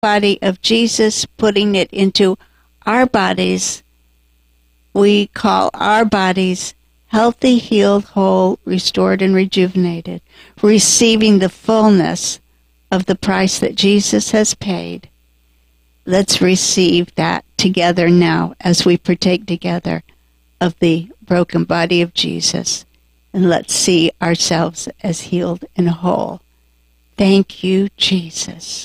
body of Jesus, putting it into our bodies. We call our bodies healthy, healed, whole, restored, and rejuvenated, receiving the fullness of the price that Jesus has paid. Let's receive that together now as we partake together of the broken body of Jesus. And let's see ourselves as healed and whole. Thank you, Jesus.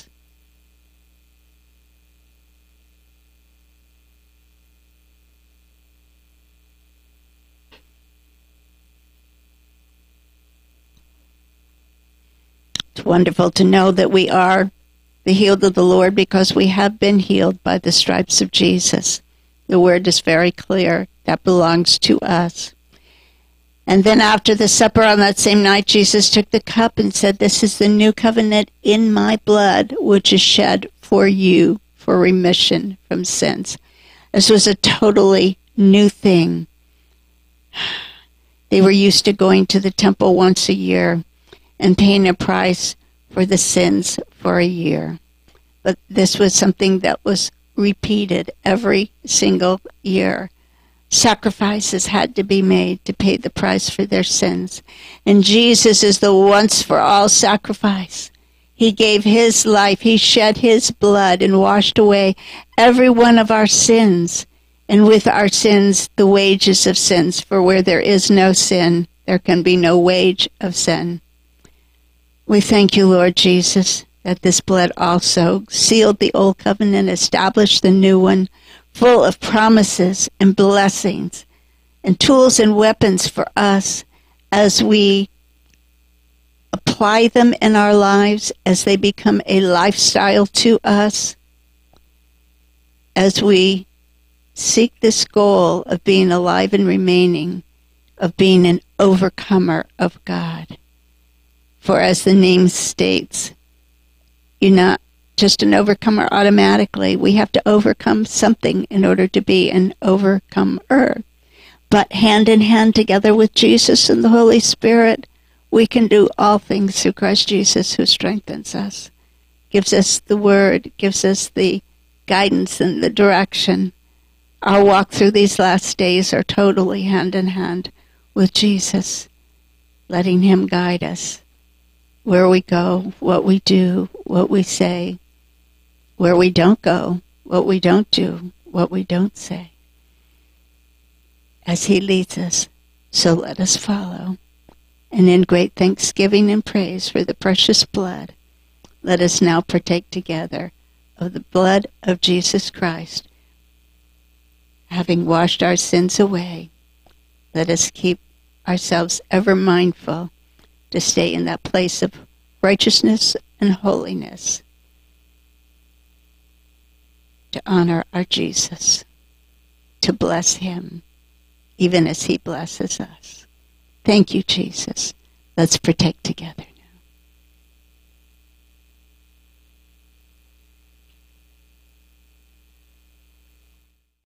It's wonderful to know that we are the healed of the Lord because we have been healed by the stripes of Jesus. The word is very clear. That belongs to us. And then after the supper on that same night, Jesus took the cup and said, "This is the new covenant in my blood, which is shed for you for remission from sins." This was a totally new thing. They were used to going to the temple once a year and paying a price for the sins for a year. But this was something that was repeated every single year. Sacrifices had to be made to pay the price for their sins. And Jesus is the once-for-all sacrifice. He gave his life. He shed his blood and washed away every one of our sins. And with our sins, the wages of sins. For where there is no sin, there can be no wage of sin. We thank you, Lord Jesus, that this blood also sealed the old covenant, established the new one, full of promises and blessings and tools and weapons for us as we apply them in our lives, as they become a lifestyle to us, as we seek this goal of being alive and remaining, of being an overcomer of God. For as the name states, you're not just an overcomer automatically. We have to overcome something in order to be an overcomer. But hand in hand together with Jesus and the Holy Spirit, we can do all things through Christ Jesus who strengthens us, gives us the word, gives us the guidance and the direction. Our walk through these last days are totally hand in hand with Jesus, letting him guide us where we go, what we do, what we say, where we don't go, what we don't do, what we don't say. As he leads us, so let us follow. And in great thanksgiving and praise for the precious blood, let us now partake together of the blood of Jesus Christ. Having washed our sins away, let us keep ourselves ever mindful to stay in that place of righteousness and holiness, to honor our Jesus, to bless him, even as he blesses us. Thank you, Jesus. Let's partake together.